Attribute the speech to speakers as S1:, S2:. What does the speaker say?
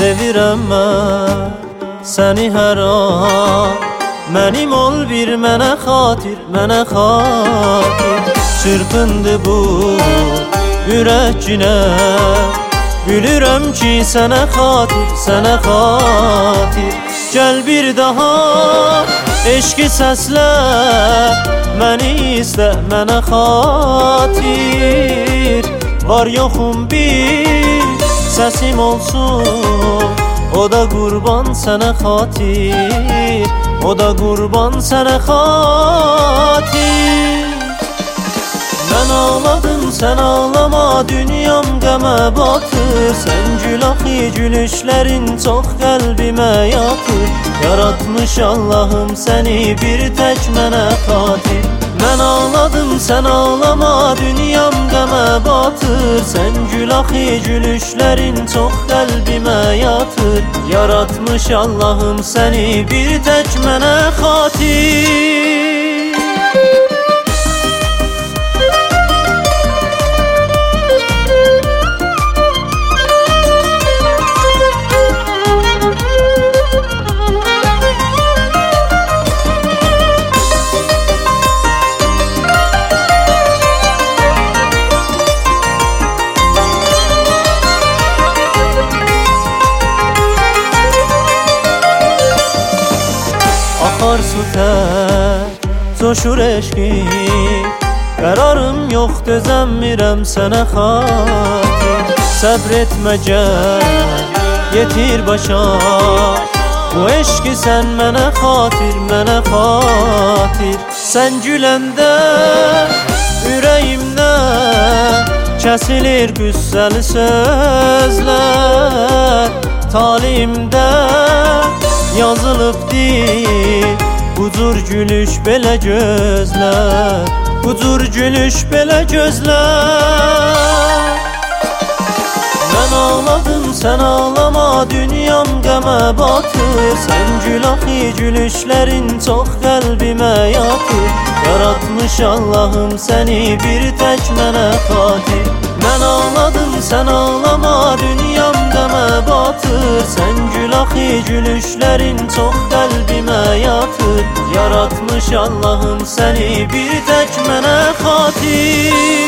S1: sevirəm mən səni hər an. Mənim ol bir mənə xatir, mənə xatir. Çırpındı bu ürəkinə, gülürəm ki sənə xatir, sənə xatir. Gəl bir daha eşqi səslə, məni istə, mənə xatir. Var yoxum bir səsim olsun, o da qurban sənə xatir, o da qurban sənə xatir. Mən ağladım, sən ağlama, dünyam qəmə batır. Sən gül axı, gülüşlərin çox qəlbimə yatır. Yaratmış Allahım səni bir tək mənə xatir. Mən ağladım, sən ağlama, dünyam qəmə batır. Sən gül axı, gülüşlərin çox qəlbimə yatır. Yaratmış Allahım səni bir tək mənə xatir. Axar su tər, coşur eşqim. Qərarım yox, dözəmirəm sənə xatir. Səbr etmə gəl, yetir başa. Bu eşqi sən mənə xatir, mənə xatir. Sən güləndə ürəyimdən kəsilir qüssəli sözlər. Talimdə yazılıbdır bu cür gülüş belə gözlər, bu cür gülüş belə gözlər. Mən ağladım, sən ağlama, dünyam qəmə batır. Sən gül axı, gülüşlərin çox qəlbimə yatır. Yaratmış Allahım səni bir tək mənə xatir. Mən ağladım, sən ağlama, dünyam qəmə batır. Sən gül axı, gülüşlərin çox qəlbimə yatır. Yaratmış Allahım səni bir tək mənə xatir.